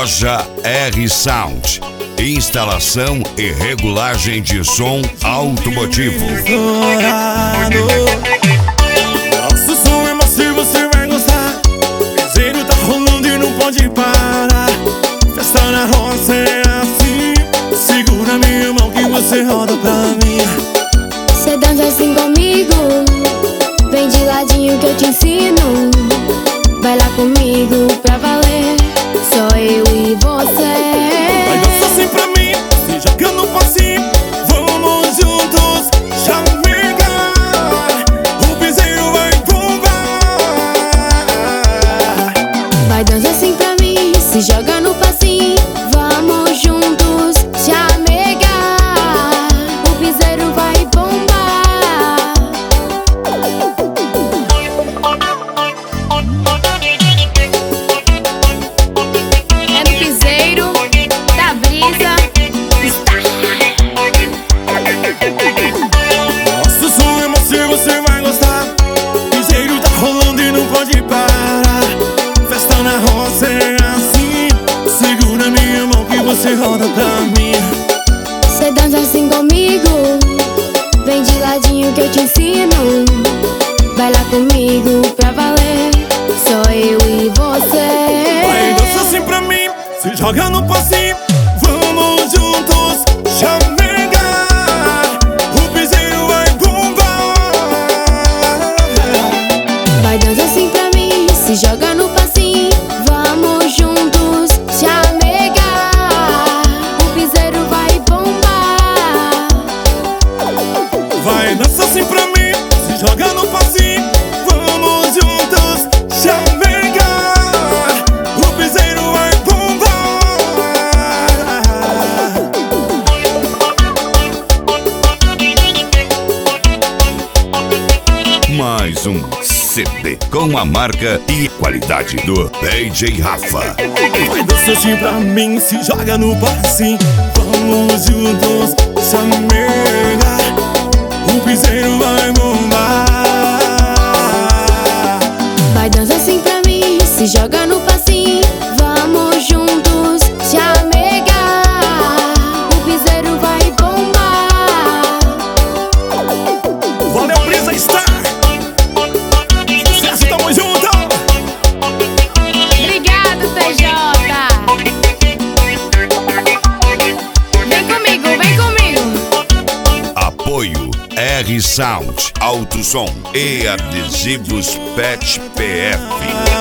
Loja R Sound. Instalação e regulagem de som automotivo. Nosso som é macio, você vai gostar. Piseiro tá rolando e não pode parar. Festa na roça é assim. Segura minha mão que você roda pra mim. Cê dança assim comigo, vem de ladinho que eu te ensino. Vai lá comigo pra valer, só eu e você. Vai dançar assim pra mim, se joga no passinho. Vamos juntos, chamegar. O piseiro vai bombar. Vai dançar assim pra mim, se joga no passinho. Vamos juntos, chamegar. O piseiro vai bombar. É no piseiro da brisa. Nosso som é macio, você vai gostar. Piseiro tá rolando e não pode parar. Festa na roça é assim. Segura minha mão que você roda pra mim. Cê dança assim comigo, vem de ladinho que eu te ensino. Vai lá comigo pra valer, só eu e você. Vai dançar assim pra mim, se joga no passinho. Vamos juntos, chamegar. O piseiro vai bombar. Vai dançar assim pra mim, se joga no passinho. Vamos juntos, chamegar. O piseiro vai bombar. Vai dançar assim pra mim, se joga no passinho. Vamos juntos, chamegar. O piseiro vai bombar. Mais um CD com a marca e qualidade do DJ Rafa. Vai dançar assim pra mim, se joga no passinho. Vamos juntos, chamegar. O piseiro vai bombar. Vai dançar assim pra mim, se joga no passinho. Vamos juntos, chamegar. O piseiro vai bombar. Valeu, Brisa Star. Sucesso, tamo junto. Obrigado, TJ. Vem comigo, vem comigo. Apoio R Sound, Alto Som e Adesivos Pet PF.